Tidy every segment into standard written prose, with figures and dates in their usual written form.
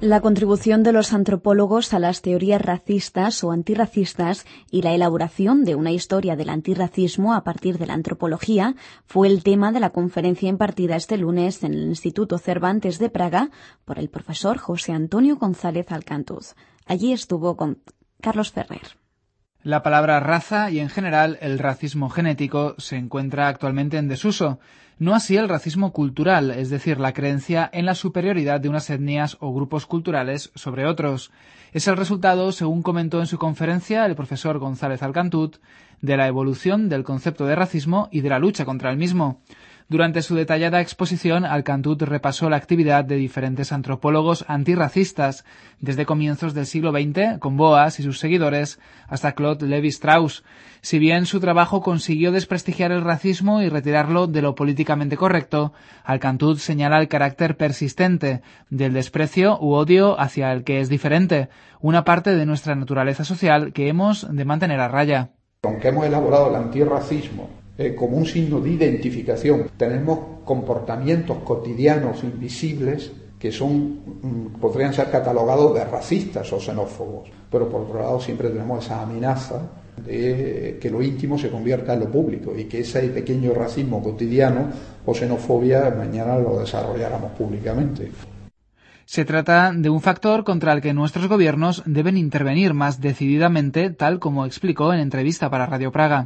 La contribución de los antropólogos a las teorías racistas o antirracistas y la elaboración de una historia del antirracismo a partir de la antropología fue el tema de la conferencia impartida este lunes en el Instituto Cervantes de Praga por el profesor José Antonio González Alcantuz. Allí estuvo con Carlos Ferrer. La palabra raza y, en general, el racismo genético se encuentra actualmente en desuso. No así el racismo cultural, es decir, la creencia en la superioridad de unas etnias o grupos culturales sobre otros. Es el resultado, según comentó en su conferencia el profesor González Alcantuz, de la evolución del concepto de racismo y de la lucha contra el mismo. Durante su detallada exposición, Alcantuz repasó la actividad de diferentes antropólogos antirracistas, desde comienzos del siglo XX, con Boas y sus seguidores, hasta Claude Lévi-Strauss. Si bien su trabajo consiguió desprestigiar el racismo y retirarlo de lo políticamente correcto, Alcantuz señala el carácter persistente del desprecio u odio hacia el que es diferente, una parte de nuestra naturaleza social que hemos de mantener a raya. Aunque hemos elaborado el antirracismo como un signo de identificación, tenemos comportamientos cotidianos invisibles que podrían ser catalogados de racistas o xenófobos, pero por otro lado siempre tenemos esa amenaza de que lo íntimo se convierta en lo público y que ese pequeño racismo cotidiano o xenofobia mañana lo desarrolláramos públicamente. Se trata de un factor contra el que nuestros gobiernos deben intervenir más decididamente, tal como explicó en entrevista para Radio Praga.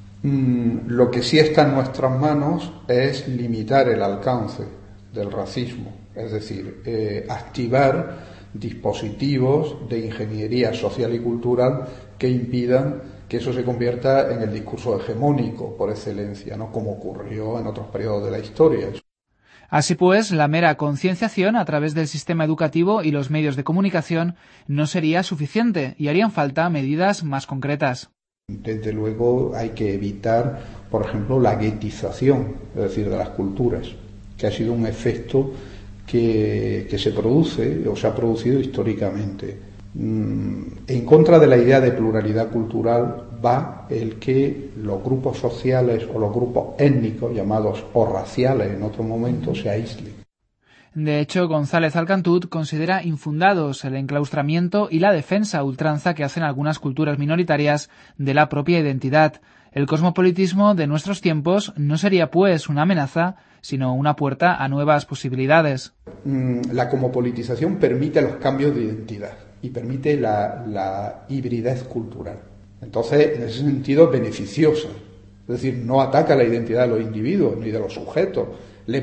Lo que sí está en nuestras manos es limitar el alcance del racismo, es decir, activar dispositivos de ingeniería social y cultural que impidan que eso se convierta en el discurso hegemónico por excelencia, ¿no?, como ocurrió en otros periodos de la historia. Así pues, la mera concienciación a través del sistema educativo y los medios de comunicación no sería suficiente y harían falta medidas más concretas. Desde luego hay que evitar, por ejemplo, la guetización, es decir, de las culturas, que ha sido un efecto que se produce o se ha producido históricamente. En contra de la idea de pluralidad cultural va el que los grupos sociales o los grupos étnicos, llamados o raciales en otro momento, se aíslen. De hecho, González Alcantuz considera infundados el enclaustramiento y la defensa a ultranza que hacen algunas culturas minoritarias de la propia identidad. El cosmopolitismo de nuestros tiempos no sería, pues, una amenaza, sino una puerta a nuevas posibilidades. La cosmopolitización permite los cambios de identidad y permite la hibridez cultural. Entonces, en ese sentido, es beneficiosa. Es decir, no ataca la identidad de los individuos ni de los sujetos, le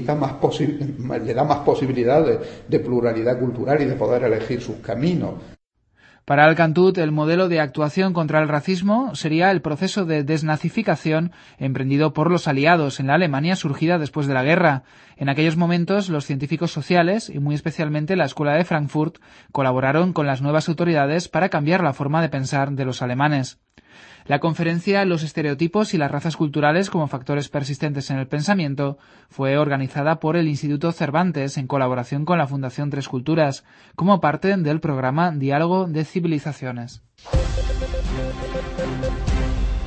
da más posibilidades de pluralidad cultural y de poder elegir sus caminos. Para Alcantuz, el modelo de actuación contra el racismo sería el proceso de desnazificación emprendido por los aliados en la Alemania surgida después de la guerra. En aquellos momentos, los científicos sociales, y muy especialmente la Escuela de Frankfurt, colaboraron con las nuevas autoridades para cambiar la forma de pensar de los alemanes. La conferencia Los estereotipos y las razas culturales como factores persistentes en el pensamiento fue organizada por el Instituto Cervantes en colaboración con la Fundación Tres Culturas, como parte del programa Diálogo de Civilizaciones.